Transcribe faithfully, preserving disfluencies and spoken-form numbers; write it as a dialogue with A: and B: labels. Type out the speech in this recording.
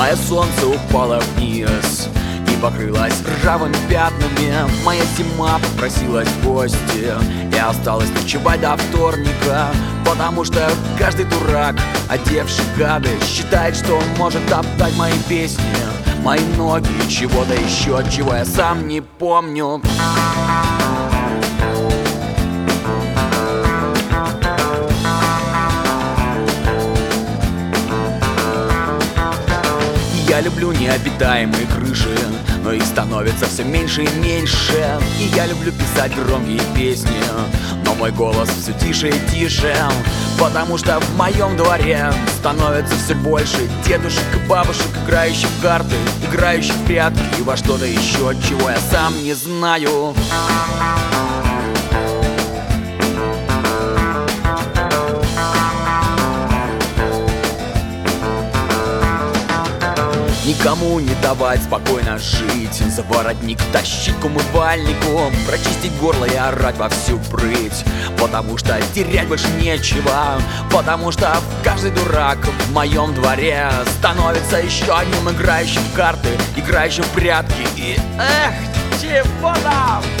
A: Злое солнце упало вниз и покрылась ржавыми пятнами. Моя зима попросилась в гости и осталась ночевать до вторника, потому что каждый дурак, одевший гады, считает, что он может топтать мои песни, мои ноги, чего-то еще, чего я сам не помню. Я люблю необитаемые крыши, но их становится все меньше и меньше. И я люблю писать громкие песни, но мой голос все тише и тише, потому что в моем дворе становится все больше дедушек и бабушек, играющих в карты, играющих в прятки и во что-то еще, чего я сам не знаю. Никому не давать спокойно жить, за воротник тащить к умывальнику, прочистить горло и орать во всю прыть, потому что терять больше нечего, потому что каждый дурак в моем дворе становится еще одним играющим в карты, играющим в прятки и эх, чего там?